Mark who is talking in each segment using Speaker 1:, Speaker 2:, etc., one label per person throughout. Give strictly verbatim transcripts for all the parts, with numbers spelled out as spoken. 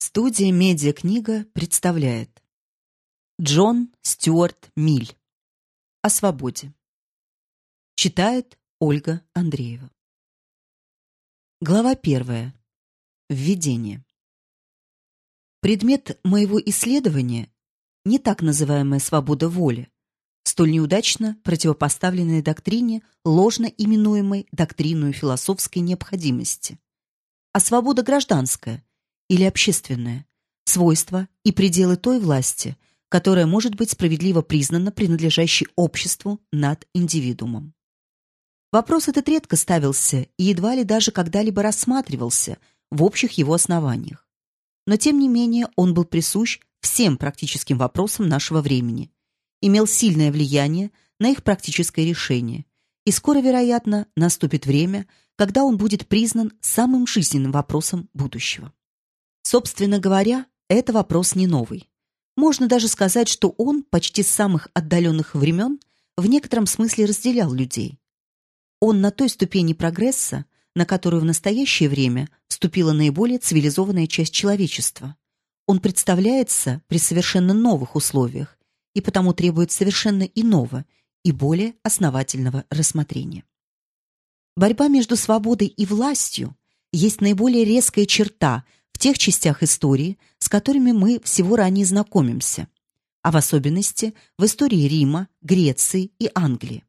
Speaker 1: Студия «Медиакнига» представляет Джон Стюарт Миль. О свободе. Читает Ольга Андреева. Глава первая. Введение. Предмет моего исследования — не так называемая свобода воли, столь неудачно противопоставленной доктрине, ложно именуемой доктриной философской необходимости, а свобода гражданская или общественное, свойства и пределы той власти, которая может быть справедливо признана принадлежащей обществу над индивидуумом. Вопрос этот редко ставился и едва ли даже когда-либо рассматривался в общих его основаниях. Но тем не менее он был присущ всем практическим вопросам нашего времени, имел сильное влияние на их практическое решение, и скоро, вероятно, наступит время, когда он будет признан самым жизненным вопросом будущего. Собственно говоря, это вопрос не новый. Можно даже сказать, что он почти с самых отдаленных времен в некотором смысле разделял людей. Он на той ступени прогресса, на которую в настоящее время вступила наиболее цивилизованная часть человечества. Он представляется при совершенно новых условиях и потому требует совершенно иного и более основательного рассмотрения. Борьба между свободой и властью есть наиболее резкая черта в тех частях истории, с которыми мы всего ранее знакомимся, а в особенности в истории Рима, Греции и Англии.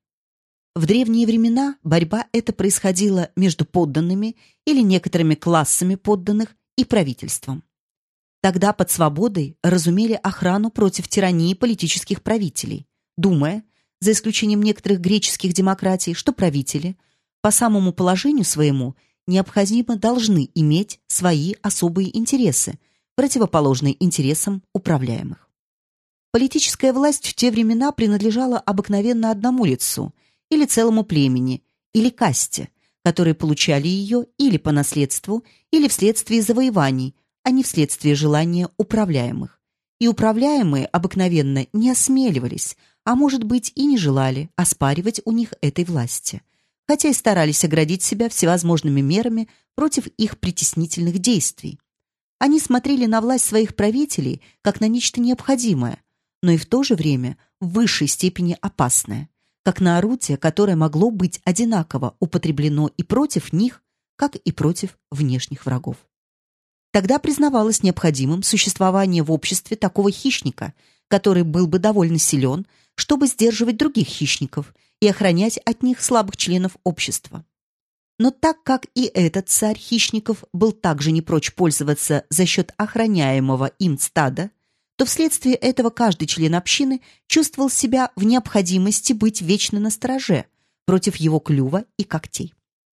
Speaker 1: В древние времена борьба эта происходила между подданными или некоторыми классами подданных и правительством. Тогда под свободой разумели охрану против тирании политических правителей, думая, за исключением некоторых греческих демократий, что правители по самому положению своему необходимо должны иметь свои особые интересы, противоположные интересам управляемых. Политическая власть в те времена принадлежала обыкновенно одному лицу или целому племени, или касте, которые получали ее или по наследству, или вследствие завоеваний, а не вследствие желания управляемых. И управляемые обыкновенно не осмеливались, а может быть и не желали оспаривать у них этой власти, хотя и старались оградить себя всевозможными мерами против их притеснительных действий. Они смотрели на власть своих правителей как на нечто необходимое, но и в то же время в высшей степени опасное, как на орудие, которое могло быть одинаково употреблено и против них, как и против внешних врагов. Тогда признавалось необходимым существование в обществе такого хищника, который был бы довольно силен, чтобы сдерживать других хищников и охранять от них слабых членов общества. Но так как и этот царь хищников был также не прочь пользоваться за счет охраняемого им стада, то вследствие этого каждый член общины чувствовал себя в необходимости быть вечно настороже против его клюва и когтей.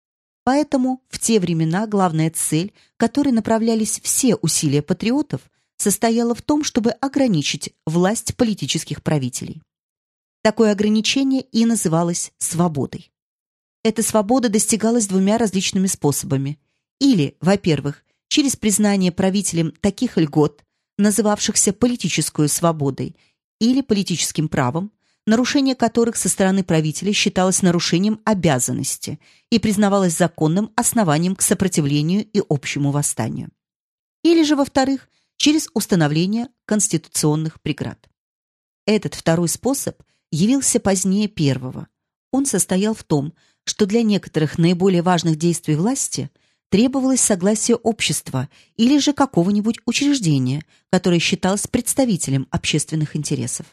Speaker 1: Поэтому в те времена главная цель, к которой направлялись все усилия патриотов, состояла в том, чтобы ограничить власть политических правителей. Такое ограничение и называлось свободой. Эта свобода достигалась двумя различными способами. Или, во-первых, через признание правителем таких льгот, называвшихся политической свободой или политическим правом, нарушение которых со стороны правителя считалось нарушением обязанности и признавалось законным основанием к сопротивлению и общему восстанию. Или же, во-вторых, через установление конституционных преград. Этот второй способ явился позднее первого. Он состоял в том, что для некоторых наиболее важных действий власти требовалось согласие общества или же какого-нибудь учреждения, которое считалось представителем общественных интересов.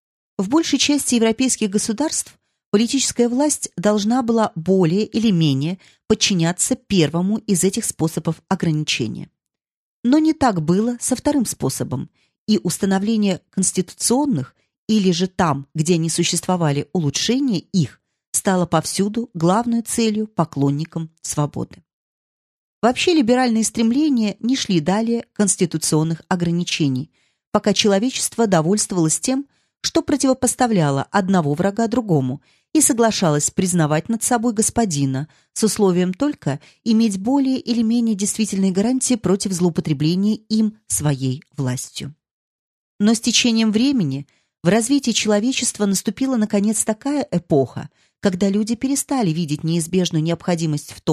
Speaker 1: В большей части европейских государств политическая власть должна была более или менее подчиняться первому из этих способов ограничения. Но не так было со вторым способом, и установление конституционных или же там, где они существовали, улучшение их стало повсюду главной целью поклонникам свободы. Вообще либеральные стремления не шли далее конституционных ограничений, пока человечество довольствовалось тем, что противопоставляло одного врага другому и соглашалось признавать над собой господина с условием только иметь более или менее действительные гарантии против злоупотребления им своей властью. Но с течением времени в развитии человечества наступила наконец такая эпоха, когда люди перестали видеть неизбежную необходимость в том,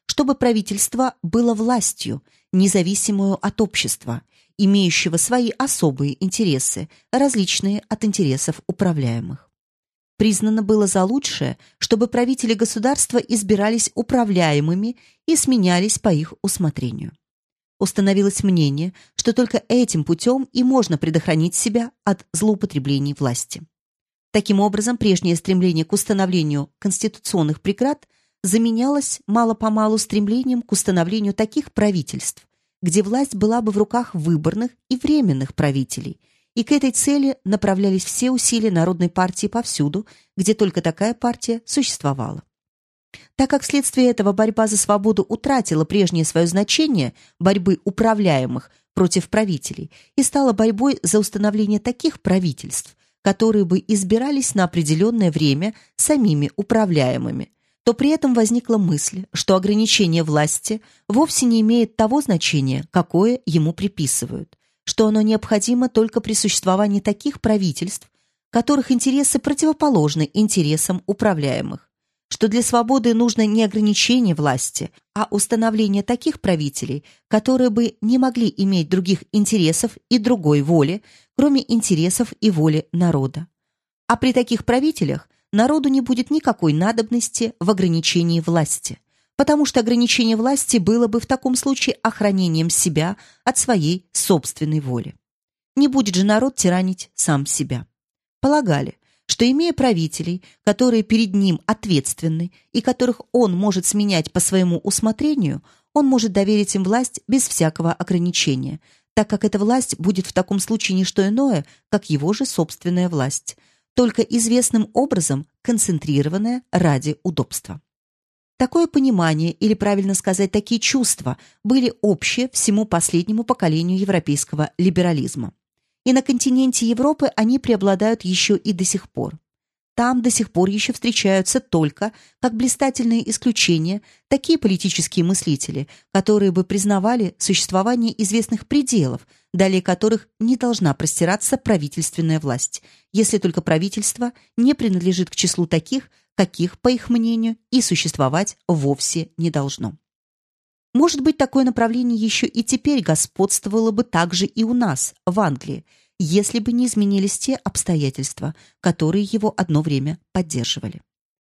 Speaker 1: чтобы правительство было властью, независимую от общества, имеющего свои особые интересы, различные от интересов управляемых. Признано было за лучшее, чтобы правители государства избирались управляемыми и сменялись по их усмотрению. Установилось мнение, что только этим путем и можно предохранить себя от злоупотреблений власти. Таким образом, прежнее стремление к установлению конституционных преград заменялось мало-помалу стремлением к установлению таких правительств, где власть была бы в руках выборных и временных правителей, и к этой цели направлялись все усилия Народной партии повсюду, где только такая партия существовала. Так как вследствие этого борьба за свободу утратила прежнее свое значение борьбы управляемых против правителей и стала борьбой за установление таких правительств, которые бы избирались на определенное время самими управляемыми, то при этом возникла мысль, что ограничение власти вовсе не имеет того значения, какое ему приписывают, что оно необходимо только при существовании таких правительств, которых интересы противоположны интересам управляемых, что для свободы нужно не ограничение власти, а установление таких правителей, которые бы не могли иметь других интересов и другой воли, кроме интересов и воли народа. А при таких правителях народу не будет никакой надобности в ограничении власти, потому что ограничение власти было бы в таком случае охранением себя от своей собственной воли. Не будет же народ тиранить сам себя. Полагали, что, имея правителей, которые перед ним ответственны и которых он может сменять по своему усмотрению, он может доверить им власть без всякого ограничения, так как эта власть будет в таком случае не что иное, как его же собственная власть, только известным образом концентрированная ради удобства. Такое понимание, или, правильно сказать, такие чувства, были общие всему последнему поколению европейского либерализма. И на континенте Европы они преобладают еще и до сих пор. Там до сих пор еще встречаются только, как блистательные исключения, такие политические мыслители, которые бы признавали существование известных пределов, далее которых не должна простираться правительственная власть, если только правительство не принадлежит к числу таких, каких, по их мнению, и существовать вовсе не должно. Может быть, такое направление еще и теперь господствовало бы также и у нас, в Англии, если бы не изменились те обстоятельства, которые его одно время поддерживали.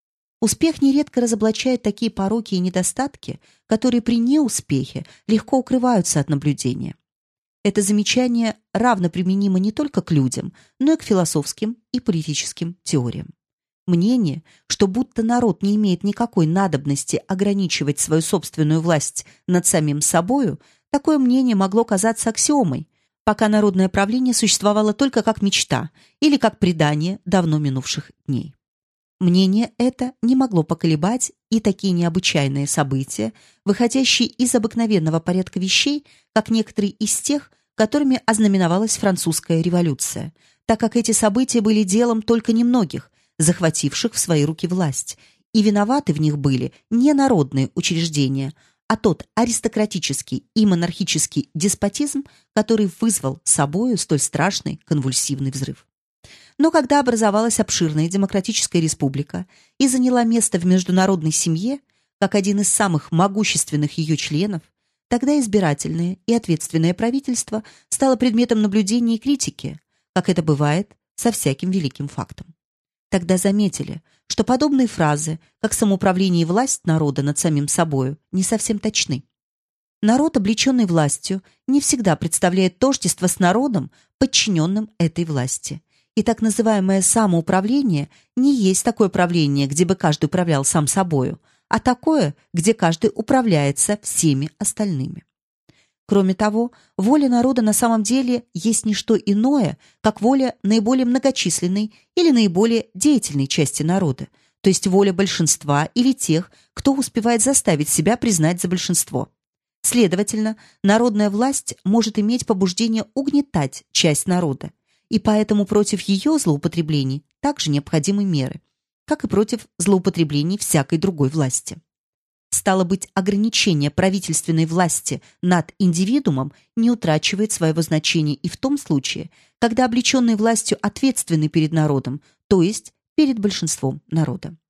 Speaker 1: Успех нередко разоблачает такие пороки и недостатки, которые при неуспехе легко укрываются от наблюдения. Это замечание равно применимо не только к людям, но и к философским и политическим теориям. Мнение, что будто народ не имеет никакой надобности ограничивать свою собственную власть над самим собою, такое мнение могло казаться аксиомой, пока народное правление существовало только как мечта или как предание давно минувших дней. Мнение это не могло поколебать и такие необычайные события, выходящие из обыкновенного порядка вещей, как некоторые из тех, которыми ознаменовалась французская революция, так как эти события были делом только немногих, захвативших в свои руки власть, и виноваты в них были не народные учреждения, а тот аристократический и монархический деспотизм, который вызвал собою столь страшный конвульсивный взрыв. Но когда образовалась обширная демократическая республика и заняла место в международной семье, как один из самых могущественных ее членов, тогда избирательное и ответственное правительство стало предметом наблюдения и критики, как это бывает со всяким великим фактом. Тогда заметили, что подобные фразы, как самоуправление и власть народа над самим собою, не совсем точны. Народ, облеченный властью, не всегда представляет тождество с народом, подчиненным этой власти. И так называемое самоуправление не есть такое правление, где бы каждый управлял сам собою, а такое, где каждый управляется всеми остальными. Кроме того, воля народа на самом деле есть не что иное, как воля наиболее многочисленной или наиболее деятельной части народа, то есть воля большинства или тех, кто успевает заставить себя признать за большинство. Следовательно, народная власть может иметь побуждение угнетать часть народа, и поэтому против ее злоупотреблений также необходимы меры, как и против злоупотреблений всякой другой власти. Стало быть, ограничение правительственной власти над индивидуумом не утрачивает своего значения и в том случае, когда облеченный властью ответственны перед народом, то есть перед большинством народа.